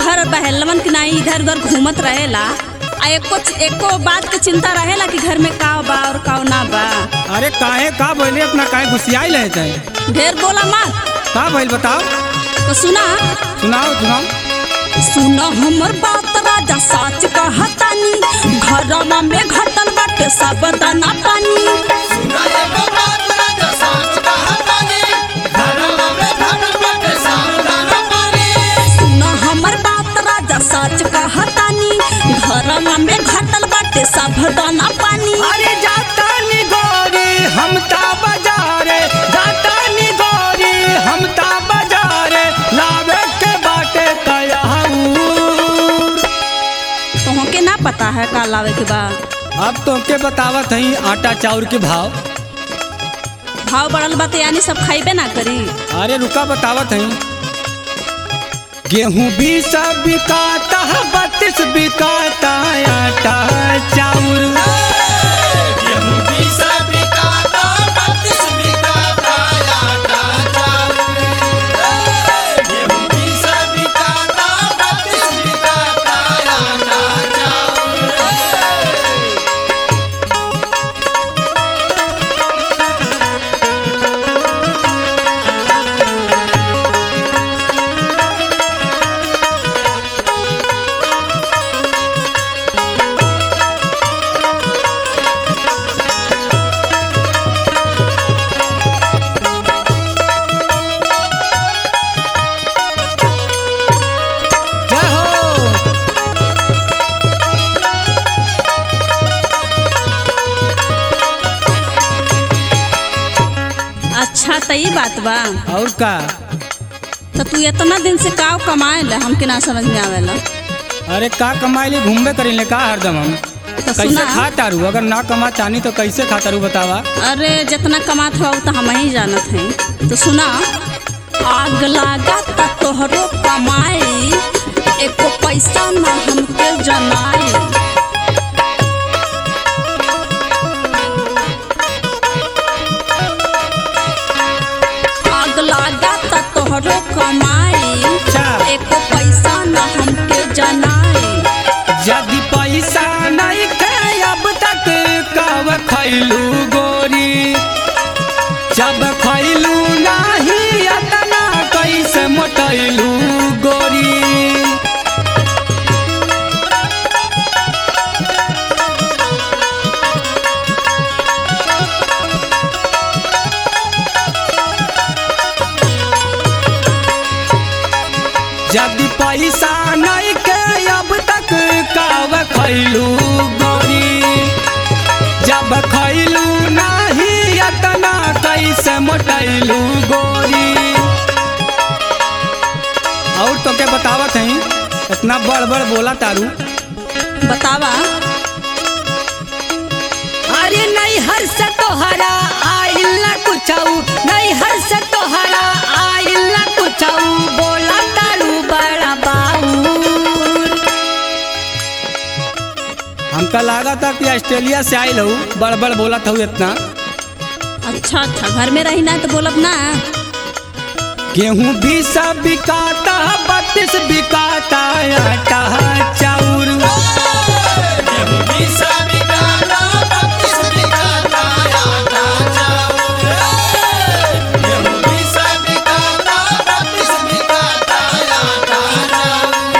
भर बहलवन की नाई इधर उधर घूमत रहेला। एको बात के चिंता रहेला कि घर में का बा और का ना बा। अरे काहे का बोले अपना काहे घुसियाई रहते हैं? ढेर बोला मत। का बोल बताओ तो सुनाओ सुनाओ। सुना हमर बात राजा सच कहतानी, घरवा में घटल बाटे सब दाना पानी। सुना हमर बात राजा सच कहतानी, घरवा में घटल बाटे सब दाना पानी। सुना हमर बात राजा सच कहतानी, घरवा में घटल बाटे सब दाना पानी। अरे जाता नी गोरी हम ता बाजारे, जाता नी गोरी हम ता बाजारे, लावे के बाटे तयाऊर। तोहके ना पता है का लावे के बा? अब तो के बतावत हई आटा चाउर के भाव बढ़ल बात यानी सब खाइबे ना करी। अरे रुका बतावत हई। गेहूं भी सब बिकाता है, 32 बिकाता आटा चाउर। गेहूं भी सब बिकाता, 32 बिकाता आटा चाउर। गेहूं भी सब बिकाता, 32 बिकाता आटा चाउर। जय हो। अच्छा तो ये बात बा। और का? तो तू इतना दिन से का कमाए ला, हमके ना समझ में आवेला। अरे का कमाई घूमबे करेले का हरदम हम? तो कैसे सुना, खातारू? अगर ना कमा चानी तो कैसे खातारू बतावा? अरे जितना कमात हुआ तो हम ही जानत हैं। तो सुना, आग लागा ता तोहरो कमाई, एको पैसा ना हमके जनाई। आग लागा ता तोहरो कमाई, अच्छा। एको पैसा ना हमके जनाई। यदि पैसा नहीं थे अब तक कब खैलू गोरी, जब खैलू नहीं अतना कैसे मोटैलू गोरी। यदि पैसा नहीं के अब तक कब खैलू गोरी, जब खैलू नहीं अतना कैसे मोटैलू गोरी। और तो क्या बतावत हई? इतना बड़ बड़ बोला तारू। बतावा। अरे नहीं हर से तोहरा आइल ना कुछऊ, नहीं हर से तोहरा आइल ना कुछऊ, बोला तारू बड़ा बाऊर। हमका लगा था कि ऑस्ट्रेलिया से आइल हूँ, बड़ बड़ बोला था इतना। अच्छा अच्छा, घर में रही ना तो बोलब ना। गेहूं भी सब बिकाता, 32 बिकाता आटा चाउर। गेहूं भी सब बिकाता, 32 बिकाता आटा चाउर। गेहूं भी सब बिकाता, 32 बिकाता आटा चाउर।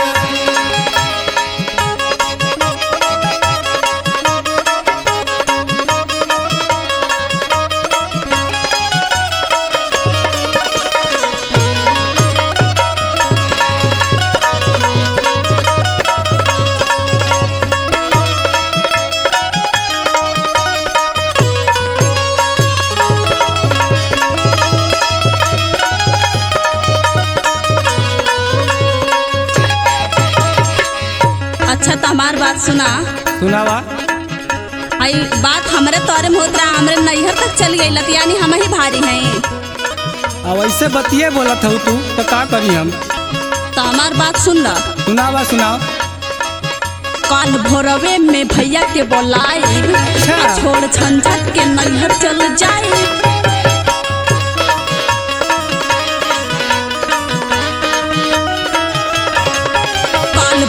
अच्छा तो हमार बात सुना। सुनावा। आई बात हमरे तोरे में होत रहा, हमरे नैहर तक चली गई, यानी हम ही भारी हैं। अब ऐसे बतिए बोला था तू तो का करी हम? तो हमार बात सुन ला। सुनावा सुनाओ। काल भोरवे में भैया के बोलाई, अच्छा। छोड़ झंझट के नैहर चल जाए।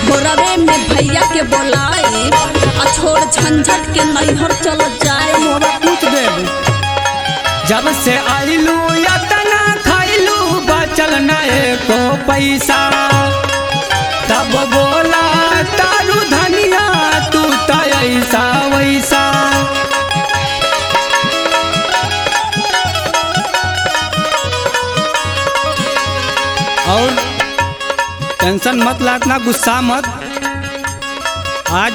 भोरवे में भैया के बोलाए आ छोड़ झंझट के नैहर चल जाए। मोरा पूछ देब जब से आइलू या तना खाइलू बचल न एको पैसा तब बोला तारू धनिया तू त ऐसा वैसा। और टेंशन मत ला, इतना गुस्सा मत। आज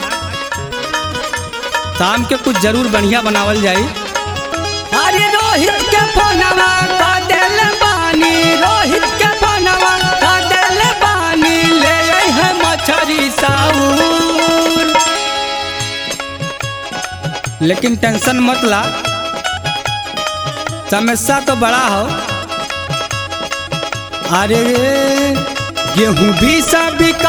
शाम के कुछ जरूर बढ़िया बनावल जाई। अरे रोहित के फोनवा का दिल बानी, रोहित के फोनवा का दिल बानी, ले आई है मछरी साउर। लेकिन टेंशन मत ला, समस्या तो बड़ा हो। अरे गेहूं भी सब